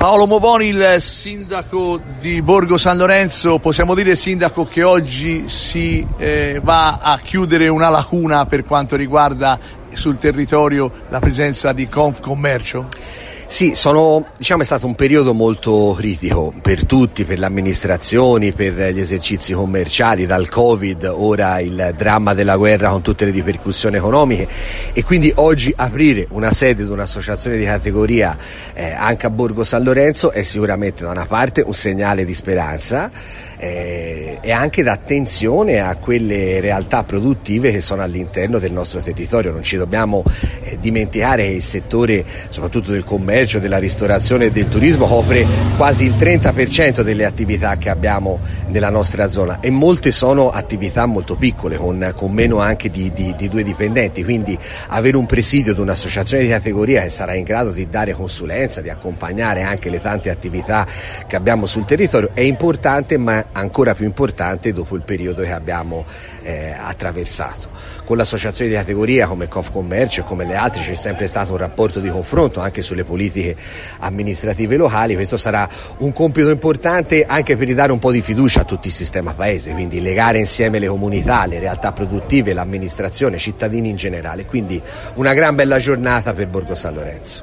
Paolo Movoni, il sindaco di Borgo San Lorenzo, possiamo dire, sindaco, che oggi si va a chiudere una lacuna per quanto riguarda sul territorio la presenza di Confcommercio? Sì, è stato un periodo molto critico per tutti, per le amministrazioni, per gli esercizi commerciali, dal Covid, ora il dramma della guerra con tutte le ripercussioni economiche, e quindi oggi aprire una sede di un'associazione di categoria anche a Borgo San Lorenzo è sicuramente da una parte un segnale di speranza e anche d'attenzione a quelle realtà produttive che sono all'interno del nostro territorio. Non ci dobbiamo dimenticare che il settore, soprattutto del commercio, della ristorazione e del turismo, copre quasi il 30% delle attività che abbiamo nella nostra zona, e molte sono attività molto piccole, con meno anche di 2 dipendenti, quindi avere un presidio di un'associazione di categoria che sarà in grado di dare consulenza, di accompagnare anche le tante attività che abbiamo sul territorio è importante, ma ancora più importante dopo il periodo che abbiamo attraversato. Con l'associazione di categoria come Confcommercio e come le altre c'è sempre stato un rapporto di confronto anche sulle politiche amministrative locali. Questo sarà un compito importante anche per ridare un po' di fiducia a tutto il sistema paese, quindi legare insieme le comunità, le realtà produttive, l'amministrazione, i cittadini in generale. Quindi una gran bella giornata per Borgo San Lorenzo.